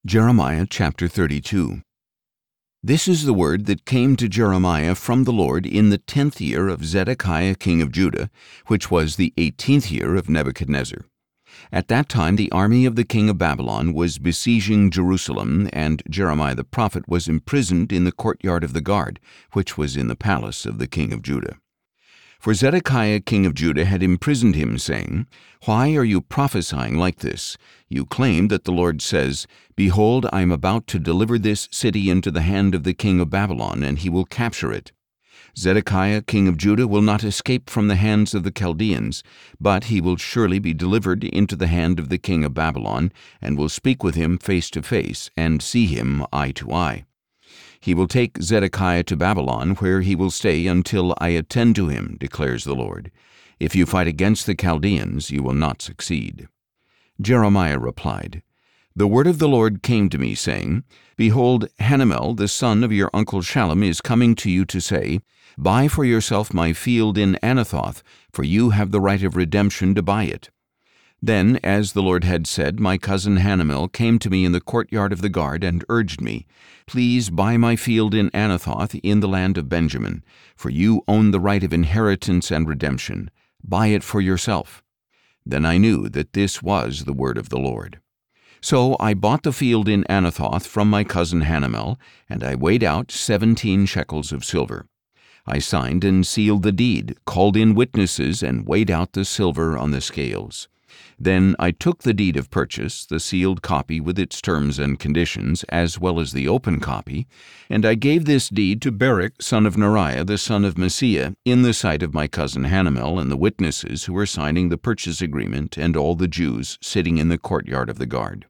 Jeremiah chapter 32. This is the word that came to Jeremiah from the Lord in the 10th year of Zedekiah king of Judah, which was the 18th year of Nebuchadnezzar. At that time the army of the king of Babylon was besieging Jerusalem, and Jeremiah the prophet was imprisoned in the courtyard of the guard, which was in the palace of the king of Judah. For Zedekiah king of Judah had imprisoned him, saying, "Why are you prophesying like this? You claim that the Lord says, 'Behold, I am about to deliver this city into the hand of the king of Babylon, and he will capture it.' Zedekiah king of Judah will not escape from the hands of the Chaldeans, but he will surely be delivered into the hand of the king of Babylon, and will speak with him face to face, and see him eye to eye. He will take Zedekiah to Babylon, where he will stay until I attend to him, declares the Lord. If you fight against the Chaldeans, you will not succeed." Jeremiah replied, "The word of the Lord came to me, saying, Behold, Hanamel, the son of your uncle Shallum, is coming to you to say, Buy for yourself my field in Anathoth, for you have the right of redemption to buy it." Then, as the Lord had said, my cousin Hanamel came to me in the courtyard of the guard and urged me, "Please buy my field in Anathoth in the land of Benjamin, for you own the right of inheritance and redemption. Buy it for yourself." Then I knew that this was the word of the Lord. So I bought the field in Anathoth from my cousin Hanamel, and I weighed out 17 shekels of silver. I signed and sealed the deed, called in witnesses, and weighed out the silver on the scales. Then I took the deed of purchase, the sealed copy with its terms and conditions, as well as the open copy, and I gave this deed to Baruch son of Neriah, the son of Maaseiah, in the sight of my cousin Hanamel and the witnesses who were signing the purchase agreement, and all the Jews sitting in the courtyard of the guard.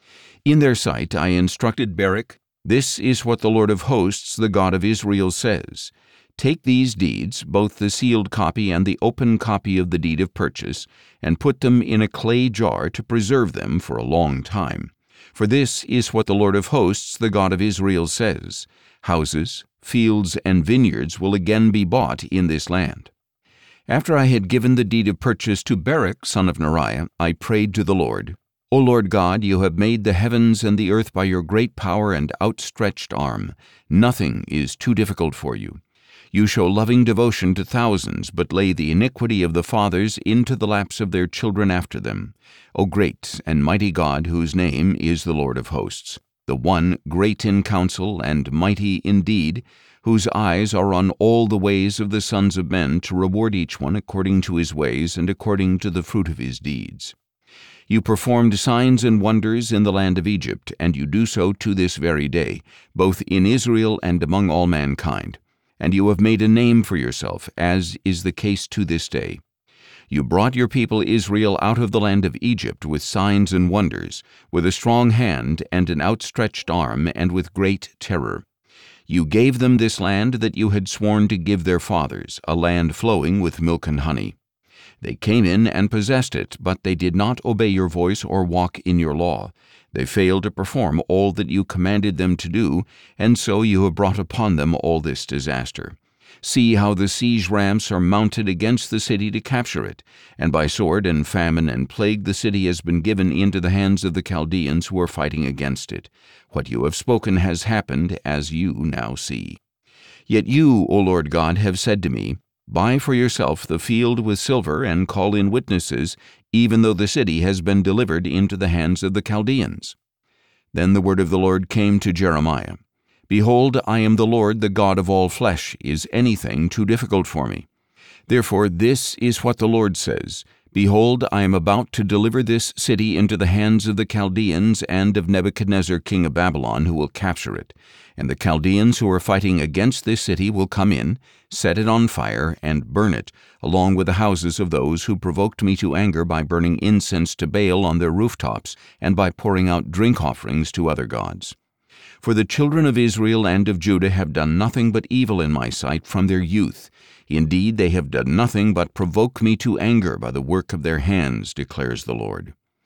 In their sight I instructed Baruch, "This is what the Lord of hosts, the God of Israel, says. Take these deeds, both the sealed copy and the open copy of the deed of purchase, and put them in a clay jar to preserve them for a long time. For this is what the Lord of hosts, the God of Israel, says. Houses, fields, and vineyards will again be bought in this land." After I had given the deed of purchase to Baruch son of Neriah, I prayed to the Lord, "O Lord God, you have made the heavens and the earth by your great power and outstretched arm. Nothing is too difficult for you. You show loving devotion to thousands, but lay the iniquity of the fathers into the laps of their children after them. O great and mighty God, whose name is the Lord of hosts, the one great in counsel and mighty in deed, whose eyes are on all the ways of the sons of men, to reward each one according to his ways and according to the fruit of his deeds. You performed signs and wonders in the land of Egypt, and you do so to this very day, both in Israel and among all mankind. And you have made a name for yourself, as is the case to this day. You brought your people Israel out of the land of Egypt with signs and wonders, with a strong hand and an outstretched arm, and with great terror. You gave them this land that you had sworn to give their fathers, a land flowing with milk and honey. They came in and possessed it, but they did not obey your voice or walk in your law. They failed to perform all that you commanded them to do, and so you have brought upon them all this disaster. See how the siege ramps are mounted against the city to capture it, and by sword and famine and plague the city has been given into the hands of the Chaldeans who are fighting against it. What you have spoken has happened, as you now see. Yet you, O Lord God, have said to me, Buy for yourself the field with silver, and call in witnesses, even though the city has been delivered into the hands of the Chaldeans." Then the word of the Lord came to Jeremiah, "Behold, I am the Lord, the God of all flesh. Is anything too difficult for me? Therefore this is what the Lord says, Behold, I am about to deliver this city into the hands of the Chaldeans and of Nebuchadnezzar king of Babylon, who will capture it. And the Chaldeans who are fighting against this city will come in, set it on fire, and burn it, along with the houses of those who provoked me to anger by burning incense to Baal on their rooftops, and by pouring out drink offerings to other gods. For the children of Israel and of Judah have done nothing but evil in my sight from their youth. Indeed, they have done nothing but provoke me to anger by the work of their hands, declares the Lord.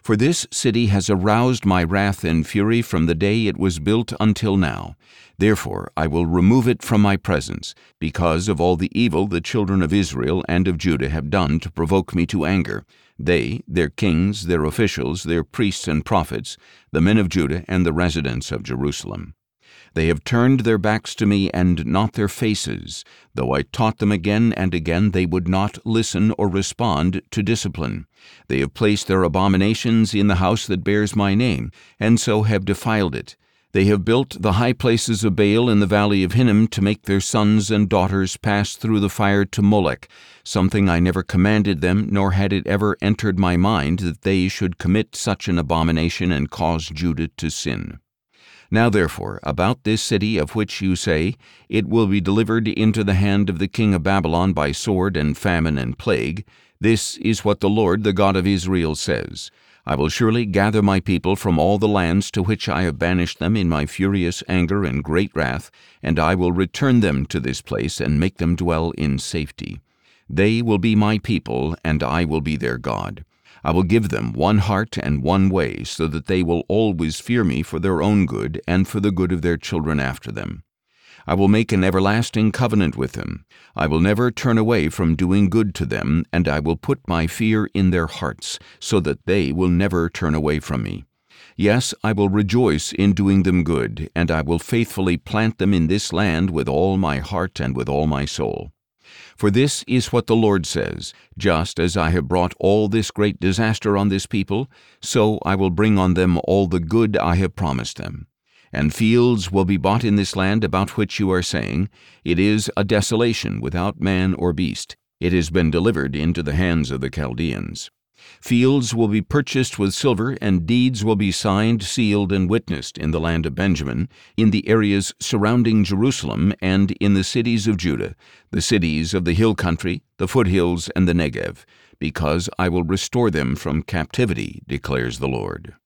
For this city has aroused my wrath and fury from the day it was built until now. Therefore I will remove it from my presence, because of all the evil the children of Israel and of Judah have done to provoke me to anger, they, their kings, their officials, their priests and prophets, the men of Judah and the residents of Jerusalem. They have turned their backs to me and not their faces. Though I taught them again and again, they would not listen or respond to discipline. They have placed their abominations in the house that bears my name, and so have defiled it. They have built the high places of Baal in the valley of Hinnom to make their sons and daughters pass through the fire to Molech, something I never commanded them, nor had it ever entered my mind that they should commit such an abomination and cause Judah to sin. Now therefore, about this city of which you say, it will be delivered into the hand of the king of Babylon by sword and famine and plague, this is what the Lord, the God of Israel, says. I will surely gather my people from all the lands to which I have banished them in my furious anger and great wrath, and I will return them to this place and make them dwell in safety. They will be my people, and I will be their God. I will give them one heart and one way, so that they will always fear me for their own good and for the good of their children after them. I will make an everlasting covenant with them. I will never turn away from doing good to them, and I will put my fear in their hearts, so that they will never turn away from me. Yes, I will rejoice in doing them good, and I will faithfully plant them in this land with all my heart and with all my soul. For this is what the Lord says, just as I have brought all this great disaster on this people, so I will bring on them all the good I have promised them. And fields will be bought in this land about which you are saying, it is a desolation without man or beast. It has been delivered into the hands of the Chaldeans. Fields will be purchased with silver, and deeds will be signed, sealed, and witnessed in the land of Benjamin, in the areas surrounding Jerusalem, and in the cities of Judah, the cities of the hill country, the foothills, and the Negev, because I will restore them from captivity, declares the Lord.